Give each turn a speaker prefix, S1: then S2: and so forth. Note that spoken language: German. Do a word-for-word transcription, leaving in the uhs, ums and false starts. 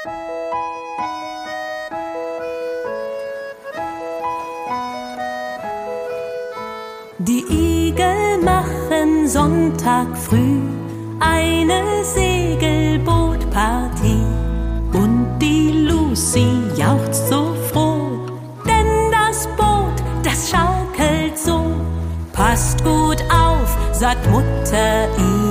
S1: Die Igel machen Sonntag früh eine Segelbootpartie und die Lucy jauchzt so froh, denn das Boot, das schaukelt so. Passt gut auf, sagt Mutter Igel.